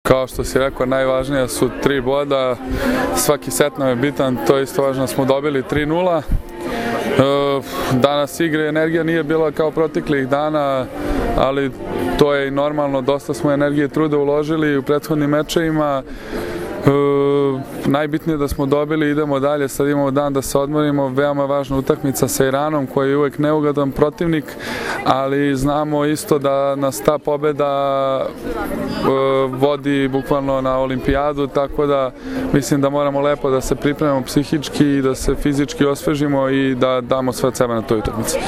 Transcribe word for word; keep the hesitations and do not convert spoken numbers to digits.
Kao što si rekao, najvažnija su tri boda, svaki set nam je bitan, to je isto važno, smo dobili tri nula. Danas igre energija nije bila kao proteklih dana, ali to je i normalno, dosta smo energije i truda uložili u prethodnim mečevima. E, najbitnije je da smo dobili, idemo dalje, sad imamo dan da se odmorimo, veoma važna utakmica sa Iranom koji je uvek neugodan protivnik, ali znamo isto da nas ta pobeda e, vodi bukvalno na olimpijadu, tako da mislim da moramo lepo da se pripremimo psihički i da se fizički osvežimo i da damo sve od sebe na toj utakmici.